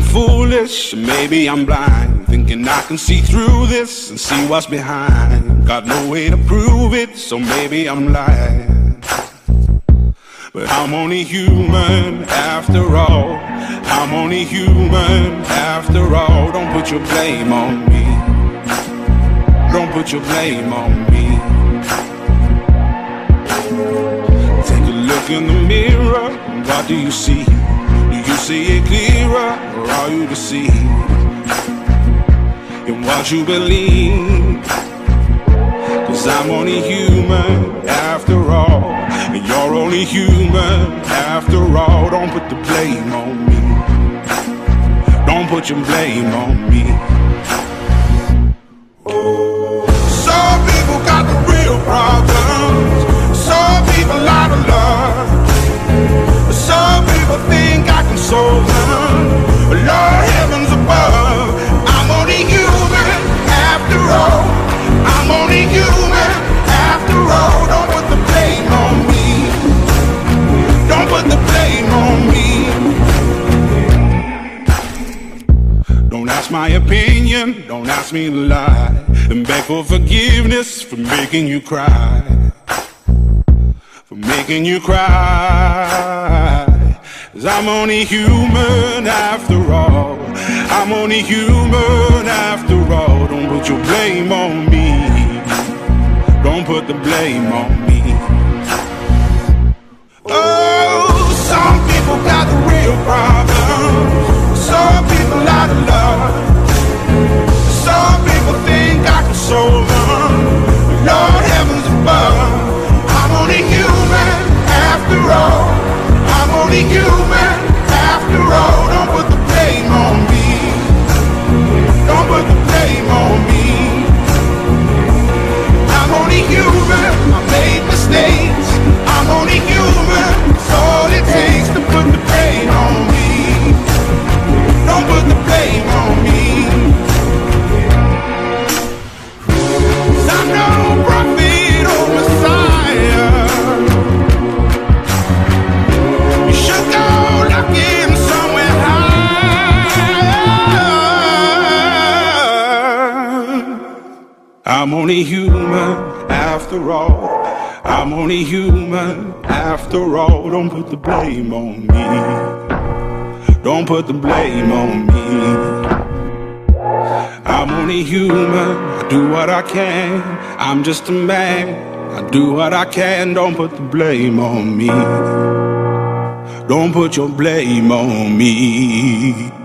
foolish, maybe I'm blind, thinking I can see through this and see what's behind. Got no way to prove it, so maybe I'm lying. But I'm only human after all. I'm only human after all. Don't put your blame on me. Don't put your blame on me. Take a look in the mirror, what do you see? Do you see it clearer, or are you deceived in what you believe? 'Cause I'm only human after all, and you're only human after all. Don't put the blame on me. Don't put your blame on me. Some people got the real problems. Some people out of love. Some people think I can solve them. Lord, heavens above, I'm only human after all. I'm only human after all. Don't put the blame on me. Don't put the blame on me. Don't ask my opinion, don't ask me to lie, and beg for forgiveness for making you cry. For making you cry. 'Cause I'm only human after all. I'm only human after all. Don't put your blame on me. Don't put the blame on me. Oh, some people got the real problems. Some people out of love. Some people think I can solve them. Lord, heavens above, I'm only human after all. I'm only human after all. Don't put the blame on me. Don't put the blame on me. I'm only human, I made mistakes. I'm only human, it's all it takes to put the blame on me. Don't put the blame on me. 'Cause I'm no prophet or Messiah. You should go looking somewhere higher. I'm only human after all. I'm only human after all. Don't put the blame on me. Don't put the blame on me. I'm only human, I do what I can. I'm just a man, I do what I can. Don't put the blame on me. Don't put your blame on me.